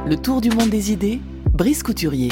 Le tour du monde des idées, Brice Couturier.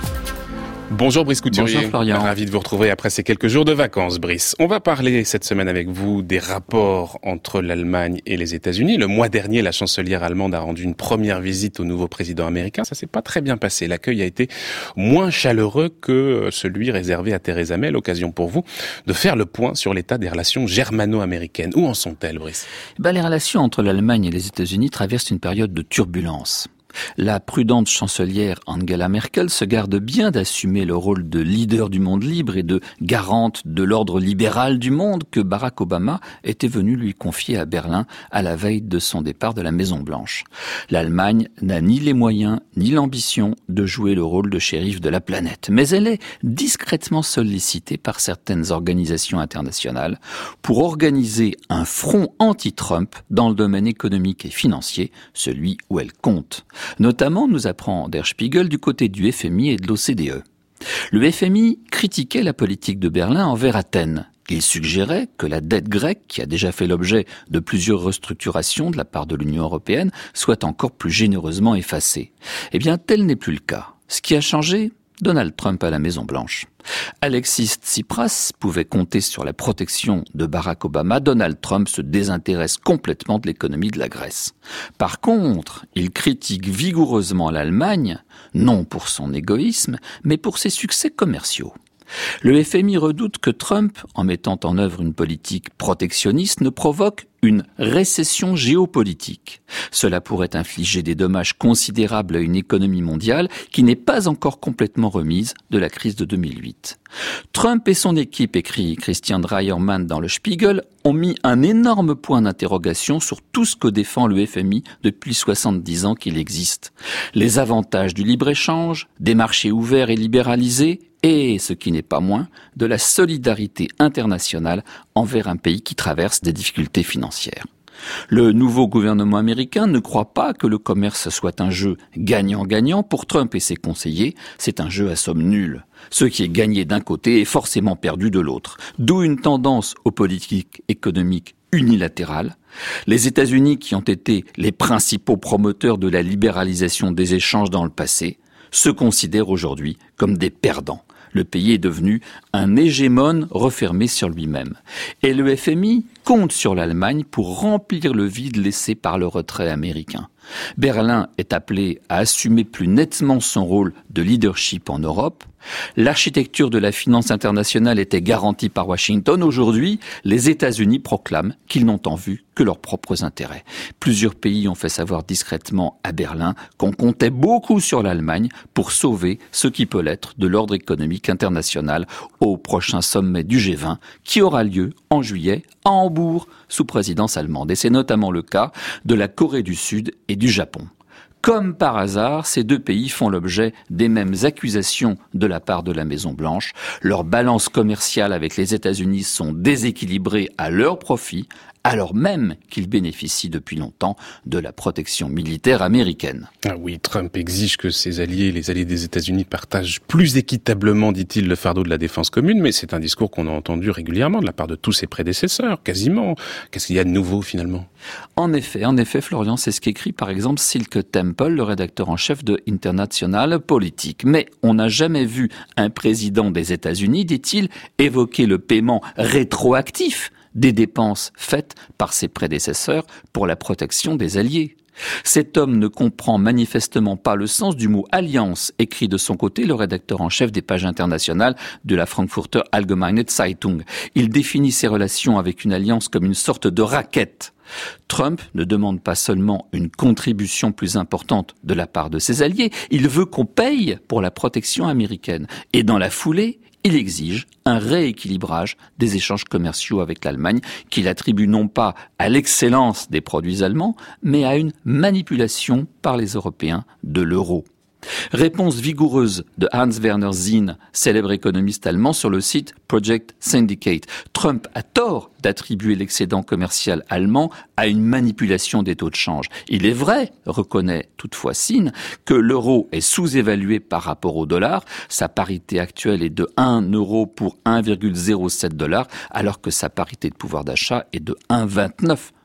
Bonjour Brice Couturier. Bonjour Florian. Ravi de vous retrouver après ces quelques jours de vacances, Brice. On va parler cette semaine avec vous des rapports entre l'Allemagne et les États-Unis. Le mois dernier, la chancelière allemande a rendu une première visite au nouveau président américain. Ça s'est pas très bien passé. L'accueil a été moins chaleureux que celui réservé à Theresa May. L'occasion pour vous de faire le point sur l'état des relations germano-américaines. Où en sont-elles, Brice ? Les relations entre l'Allemagne et les États-Unis traversent une période de turbulence. La prudente chancelière Angela Merkel se garde bien d'assumer le rôle de leader du monde libre et de garante de l'ordre libéral du monde que Barack Obama était venu lui confier à Berlin à la veille de son départ de la Maison-Blanche. L'Allemagne n'a ni les moyens ni l'ambition de jouer le rôle de shérif de la planète, mais elle est discrètement sollicitée par certaines organisations internationales pour organiser un front anti-Trump dans le domaine économique et financier, celui où elle compte. Notamment, nous apprend Der Spiegel du côté du FMI et de l'OCDE. Le FMI critiquait la politique de Berlin envers Athènes. Il suggérait que la dette grecque, qui a déjà fait l'objet de plusieurs restructurations de la part de l'Union européenne, soit encore plus généreusement effacée. Eh bien, tel n'est plus le cas. Ce qui a changé, Donald Trump à la Maison-Blanche. Alexis Tsipras pouvait compter sur la protection de Barack Obama. Donald Trump se désintéresse complètement de l'économie de la Grèce. Par contre, il critique vigoureusement l'Allemagne, non pour son égoïsme, mais pour ses succès commerciaux. Le FMI redoute que Trump, en mettant en œuvre une politique protectionniste, ne provoque une récession géopolitique. Cela pourrait infliger des dommages considérables à une économie mondiale qui n'est pas encore complètement remise de la crise de 2008. Trump et son équipe, écrit Christian Dreiermann dans le Spiegel, ont mis un énorme point d'interrogation sur tout ce que défend le FMI depuis 70 ans qu'il existe. Les avantages du libre-échange, des marchés ouverts et libéralisés, et, ce qui n'est pas moins, de la solidarité internationale envers un pays qui traverse des difficultés financières. Le nouveau gouvernement américain ne croit pas que le commerce soit un jeu gagnant-gagnant. Pour Trump et ses conseillers, c'est un jeu à somme nulle. Ce qui est gagné d'un côté est forcément perdu de l'autre. D'où une tendance aux politiques économiques unilatérales. Les États-Unis, qui ont été les principaux promoteurs de la libéralisation des échanges dans le passé, se considèrent aujourd'hui comme des perdants. Le pays est devenu un hégémone refermé sur lui-même. Et le FMI compte sur l'Allemagne pour remplir le vide laissé par le retrait américain. Berlin est appelé à assumer plus nettement son rôle de leadership en Europe. L'architecture de la finance internationale était garantie par Washington. Aujourd'hui, les États-Unis proclament qu'ils n'ont en vue que leurs propres intérêts. Plusieurs pays ont fait savoir discrètement à Berlin qu'on comptait beaucoup sur l'Allemagne pour sauver ce qui peut l'être de l'ordre économique international au prochain sommet du G20 qui aura lieu en juillet à Hambourg sous présidence allemande. Et c'est notamment le cas de la Corée du Sud et du Japon. Comme par hasard, ces deux pays font l'objet des mêmes accusations de la part de la Maison-Blanche. Leurs balances commerciales avec les États-Unis sont déséquilibrées à leur profit, alors même qu'ils bénéficient depuis longtemps de la protection militaire américaine. Ah oui, Trump exige que ses alliés, les alliés des États-Unis, partagent plus équitablement, dit-il, le fardeau de la défense commune, mais c'est un discours qu'on a entendu régulièrement de la part de tous ses prédécesseurs, quasiment. Qu'est-ce qu'il y a de nouveau, finalement ? En effet, Florian, c'est ce qu'écrit par exemple Silke Temple, le rédacteur en chef de International Politik. Mais on n'a jamais vu un président des États-Unis, dit-il, évoquer le paiement rétroactif des dépenses faites par ses prédécesseurs pour la protection des alliés. Cet homme ne comprend manifestement pas le sens du mot alliance, écrit de son côté le rédacteur en chef des pages internationales de la Frankfurter Allgemeine Zeitung. Il définit ses relations avec une alliance comme une sorte de raquette. Trump ne demande pas seulement une contribution plus importante de la part de ses alliés, il veut qu'on paye pour la protection américaine. Et dans la foulée, il exige un rééquilibrage des échanges commerciaux avec l'Allemagne qu'il attribue non pas à l'excellence des produits allemands, mais à une manipulation par les Européens de l'euro. Réponse vigoureuse de Hans-Werner Sinn, célèbre économiste allemand, sur le site Project Syndicate. Trump a tort d'attribuer l'excédent commercial allemand à une manipulation des taux de change. Il est vrai, reconnaît toutefois Sinn, que l'euro est sous-évalué par rapport au dollar. Sa parité actuelle est de 1 euro pour 1,07 $, alors que sa parité de pouvoir d'achat est de 1,29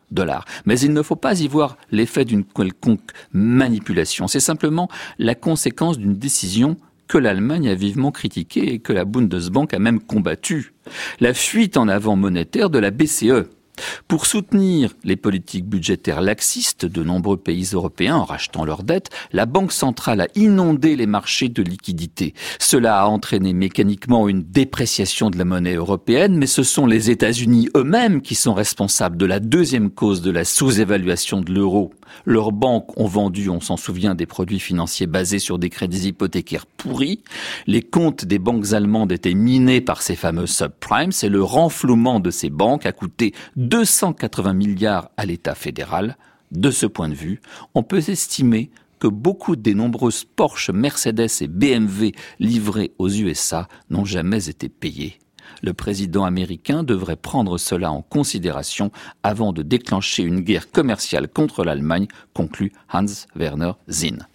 $. Mais il ne faut pas y voir l'effet d'une quelconque manipulation. C'est simplement la conséquence d'une décision que l'Allemagne a vivement critiquée et que la Bundesbank a même combattue. La fuite en avant monétaire de la BCE. Pour soutenir les politiques budgétaires laxistes de nombreux pays européens en rachetant leurs dettes, la Banque centrale a inondé les marchés de liquidités. Cela a entraîné mécaniquement une dépréciation de la monnaie européenne, mais ce sont les États-Unis eux-mêmes qui sont responsables de la deuxième cause de la sous-évaluation de l'euro. Leurs banques ont vendu, on s'en souvient, des produits financiers basés sur des crédits hypothécaires pourris. Les comptes des banques allemandes étaient minés par ces fameux subprimes et le renflouement de ces banques a coûté 280 milliards à l'État fédéral. De ce point de vue, on peut estimer que beaucoup des nombreuses Porsche, Mercedes et BMW livrées aux USA n'ont jamais été payés. Le président américain devrait prendre cela en considération avant de déclencher une guerre commerciale contre l'Allemagne, conclut Hans-Werner Sinn.